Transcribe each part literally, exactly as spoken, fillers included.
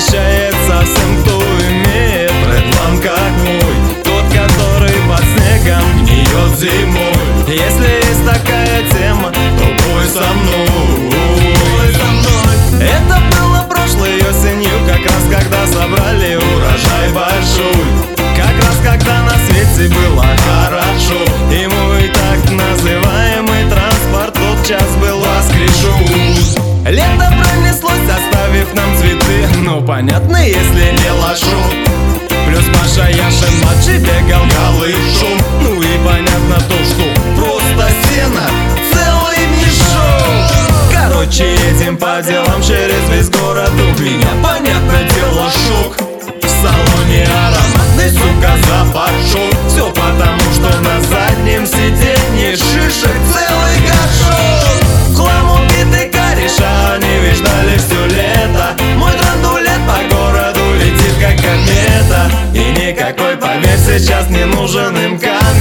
восхищается всем, кто имеет редлан как мой, тот, который под снегом гниет зимой. Если есть такая тема, то бой со мной, бой со мной. Это было прошлой осенью, как раз когда собрали урожай большой, как раз когда на свете было хорошо, и мой так называемый транспорт тотчас был воскрешен. Лето пронеслось, оставив нам цветы, ну понятно, если не лошок. Плюс Паша Яшин младший бегал голышом. Ну и понятно то, что просто сено целый мешок. Короче, едем по делам через весь город. У меня, понятное дело, шок. В салоне ароматный, сука, запах шок. Все потому, что на заднем сиденье шишек целый горшок. В хлам убитый кореша, они ведь ждали все лето. Мой драндулет по городу летит как комета. И никакой, поверь, сейчас не нужен им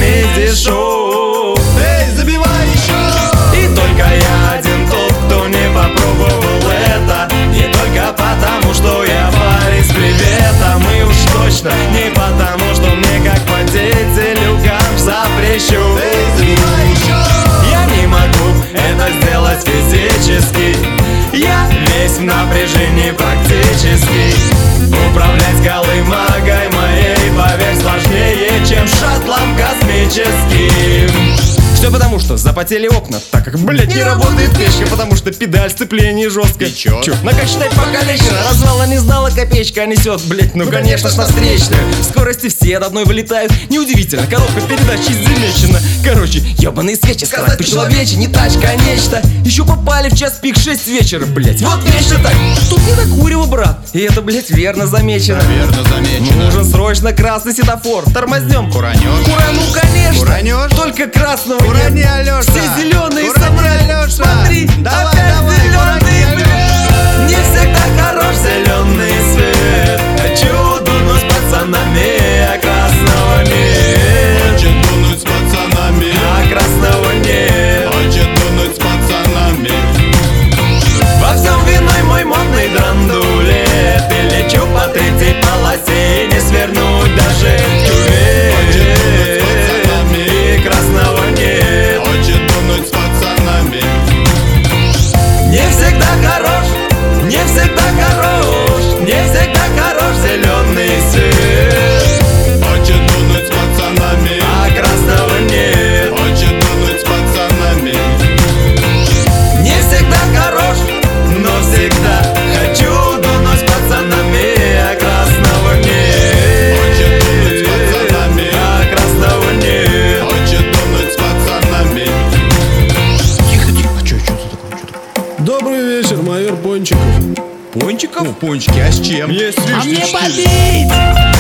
комедий-шоу. Эй, забивай еще! И только я один тот, кто не попробовал это. Не только потому, что я парень с приветом. И уж точно не потому, что мне как водителю гамп запрещу. Эй, забивай еще! Я не могу это сделать физически. Я весь в напряжении практически. Управлять колымагой моей, поверь, сложнее, чем шаттлом космическим. Все потому, что запотели окна, так как, блять, не работает печка, потому что педаль сцепления жесткая. И чё? Чё? На как считать покалечено, развала не знала, копеечка несет, блять, ну конечно ж на встречную. Скорости все от одной вылетают, неудивительно, коробка передач замечена. Короче, ебаные свечи, сказать по-человече, не тачка, а нечто. Еще попали в час пик шесть вечера, блять, вот вечно так. Тут не докуривал, брат, и это, блять, верно замечено. Верно замечено. Нужен срочно красный светофор, тормознем. Куранешь? Курану, конечно. Куранешь? Только красного нет. Курани, Алёша! Все зеленые Курани, собрали. Алёша! Смотри, Давай, опять давай, зеленый, курани, блядь. Не всегда хорош зеленый свет. Хочу дунуть с пацанами, а красного нет. Хочет дунуть с пацанами, А красного нет. хочет дунуть с пацанами. Во всем виной мой модный драндулет. И лечу по третьей полосе, и не свернуть даже в кювет. И красного нет. Хочет дунуть с пацанами. Не всегда хорош, не всегда хорош, не всегда хорош зеленый свет. Хочет дунуть с пацанами, А красного нет. хочет дунуть с пацанами. Не всегда хорош, но всегда хочу дунуть с пацанами, а красного нет. Хочет дунуть с пацанами, А красного нет. хочет дунуть с пацанами. Тихо, тихо, а чё, чё ты такое, чё такое? Добрый вечер, майор Пончиков. Пончиков? Пончики, а с чем? Есть А мне вишни. попить!